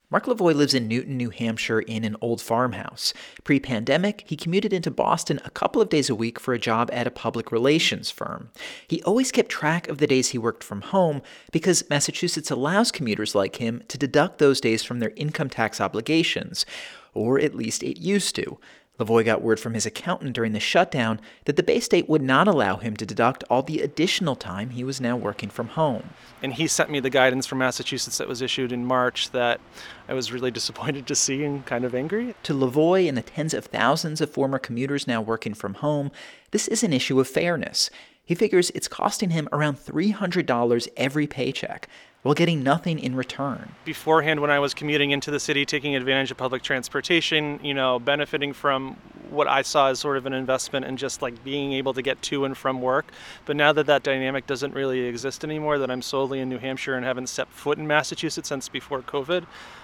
Mark Lavoie lives in Newton, New Hampshire in an old farmhouse. Pre-pandemic, he commuted into Boston a couple of days a week for a job at a public relations firm. He always kept track of the days he worked from home because Massachusetts allows commuters like him to deduct those days from their income tax obligations, or at least it used to. Lavoie got word from his accountant during the shutdown that the Bay State would not allow him to deduct all the additional time he was now working from home. And he sent me the guidance from Massachusetts that was issued in March that I was really disappointed to see and kind of angry. To Lavoie and the tens of thousands of former commuters now working from home, this is an issue of fairness. He figures it's costing him around $300 every paycheck, while getting nothing in return. Beforehand, when I was commuting into the city, taking advantage of public transportation, benefiting from what I saw as sort of an investment in just like being able to get to and from work. But now that that dynamic doesn't really exist anymore, that I'm solely in New Hampshire and haven't stepped foot in Massachusetts since before COVID,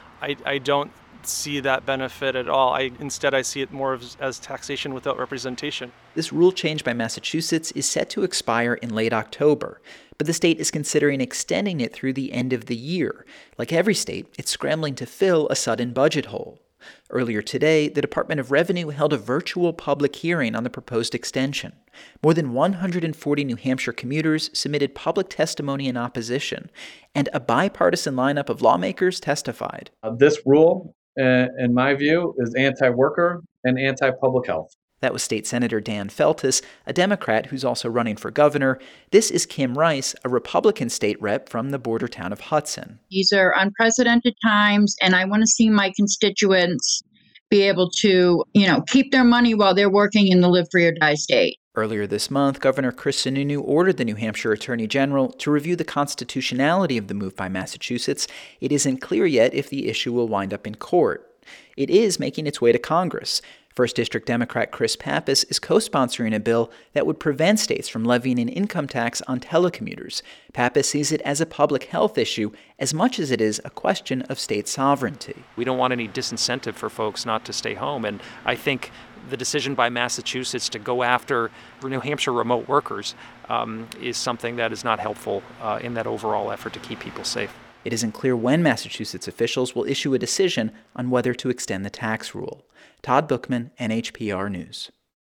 I don't see that benefit at all. Instead, I see it more as taxation without representation. This rule change by Massachusetts is set to expire in late October, but the state is considering extending it through the end of the year. Like every state, it's scrambling to fill a sudden budget hole. Earlier today, the Department of Revenue held a virtual public hearing on the proposed extension. More than 140 New Hampshire commuters submitted public testimony in opposition, and a bipartisan lineup of lawmakers testified. This rule, in my view, is anti-worker and anti-public health. That was State Senator Dan Feltus, a Democrat who's also running for governor. This is Kim Rice, a Republican state rep from the border town of Hudson. These are unprecedented times, and I want to see my constituents be able to, keep their money while they're working in the live free or die state. Earlier this month, Governor Chris Sununu ordered the New Hampshire Attorney General to review the constitutionality of the move by Massachusetts. It isn't clear yet if the issue will wind up in court. It is making its way to Congress. First District Democrat Chris Pappas is co-sponsoring a bill that would prevent states from levying an income tax on telecommuters. Pappas sees it as a public health issue as much as it is a question of state sovereignty. We don't want any disincentive for folks not to stay home, and I think the decision by Massachusetts to go after New Hampshire remote workers is something that is not helpful in that overall effort to keep people safe. It isn't clear when Massachusetts officials will issue a decision on whether to extend the tax rule. Todd Bookman, NHPR News.